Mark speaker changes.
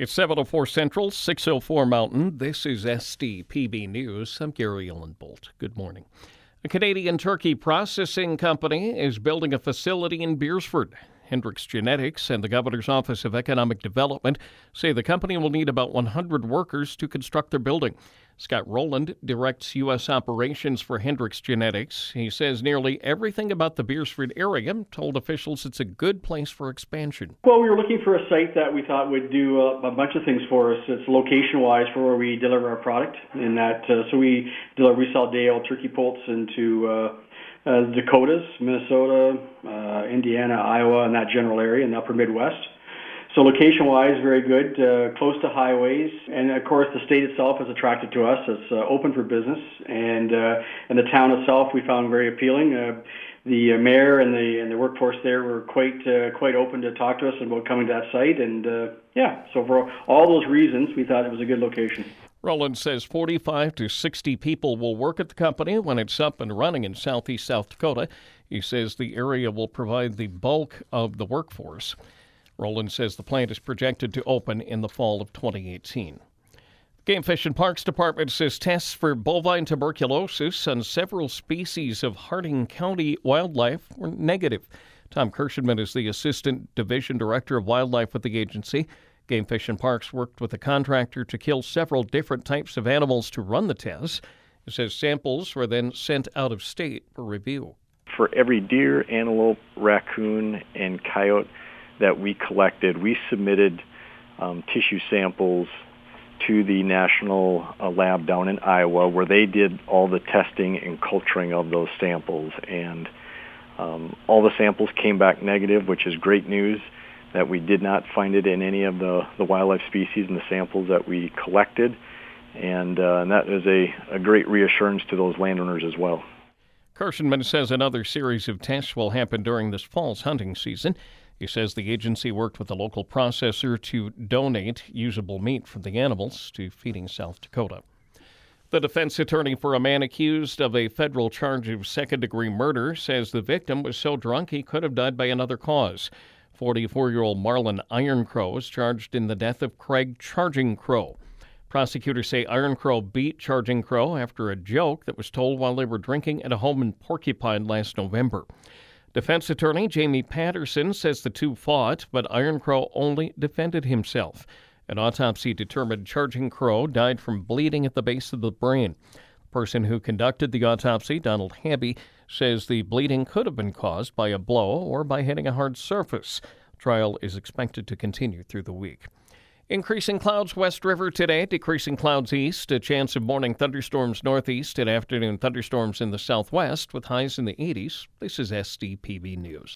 Speaker 1: It's 7:04 Central, 6:04 Mountain. This is SDPB News. I'm Gary Ellenbolt. Good morning. A Canadian turkey processing company is building a facility in Beersford. Hendricks Genetics and the Governor's Office of Economic Development say the company will need about 100 workers to construct their building. Scott Rowland directs U.S. operations for Hendricks Genetics. He says nearly everything about the Beersford area told officials it's a good place for expansion.
Speaker 2: Well, we were looking for a site that we thought would do a bunch of things for us. It's location-wise for where we deliver our product. In that, so we sell day-old turkey poults into the Dakotas, Minnesota, Indiana, Iowa, and that general area in the upper Midwest. So location-wise, very good, close to highways, and of course the state itself is attracted to us. It's open for business, and the town itself we found very appealing. The mayor and the workforce there were quite open to talk to us about coming to that site, and so for all those reasons, we thought it was a good location.
Speaker 1: Rowland says 45 to 60 people will work at the company when it's up and running in southeast South Dakota. He says the area will provide the bulk of the workforce. Rowland says the plant is projected to open in the fall of 2018. Game Fish and Parks Department says tests for bovine tuberculosis on several species of Harding County wildlife were negative. Tom Kirschenman is the Assistant Division Director of Wildlife with the agency. Game Fish and Parks worked with a contractor to kill several different types of animals to run the tests. It says samples were then sent out of state for review.
Speaker 3: For every deer, antelope, raccoon, and coyote that we collected, we submitted tissue samples to the national lab down in Iowa, where they did all the testing and culturing of those samples. And all the samples came back negative, which is great news, that we did not find it in any of the wildlife species in the samples that we collected. And that is a great reassurance to those landowners as well.
Speaker 1: Kirschenman says another series of tests will happen during this fall's hunting season. He says the agency worked with a local processor to donate usable meat from the animals to Feeding South Dakota. The defense attorney for a man accused of a federal charge of second-degree murder says the victim was so drunk he could have died by another cause. 44-year-old Marlon Ironcrow is charged in the death of Craig Charging Crow. Prosecutors say Ironcrow beat Charging Crow after a joke that was told while they were drinking at a home in Porcupine last November. Defense attorney Jamie Patterson says the two fought, but Ironcrow only defended himself. An autopsy determined Charging Crow died from bleeding at the base of the brain. The person who conducted the autopsy, Donald Habby, says the bleeding could have been caused by a blow or by hitting a hard surface. Trial is expected to continue through the week. Increasing clouds west river today, decreasing clouds east, a chance of morning thunderstorms northeast and afternoon thunderstorms in the southwest with highs in the 80s. This is SDPB News.